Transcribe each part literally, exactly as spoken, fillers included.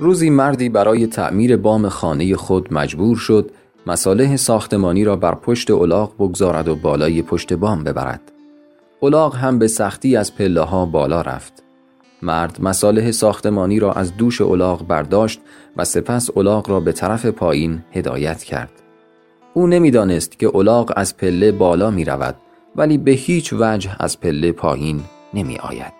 روزی مردی برای تعمیر بام خانه خود مجبور شد مصالح ساختمانی را بر پشت الاغ بگذارد و بالای پشت بام ببرد. الاغ هم به سختی از پله ها بالا رفت. مرد مصالح ساختمانی را از دوش الاغ برداشت و سپس الاغ را به طرف پایین هدایت کرد. او نمیدانست که الاغ از پله بالا می رود ولی به هیچ وجه از پله پایین نمی آید.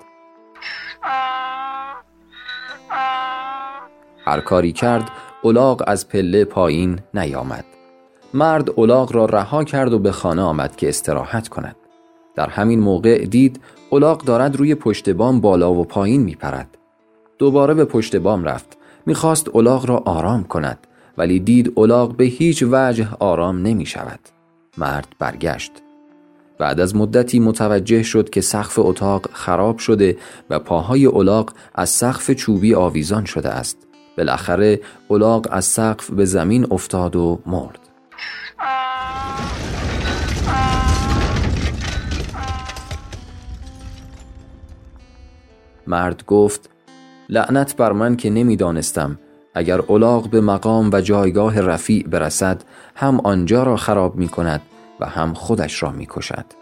هر کاری کرد الاغ از پله پایین نیامد. مرد الاغ را رها کرد و به خانه آمد که استراحت کند. در همین موقع دید الاغ دارد روی پشت بام بالا و پایین می پرد. دوباره به پشت بام رفت. می خواست الاغ را آرام کند ولی دید الاغ به هیچ وجه آرام نمی شود. مرد برگشت. بعد از مدتی متوجه شد که سقف اتاق خراب شده و پاهای الاغ از سقف چوبی آویزان شده است. بالاخره الاغ از سقف به زمین افتاد و مرد. مرد گفت: لعنت بر من که نمی دانستم اگر الاغ به مقام و جایگاه رفیع برسد هم آنجا را خراب می کند و هم خودش را می کشد.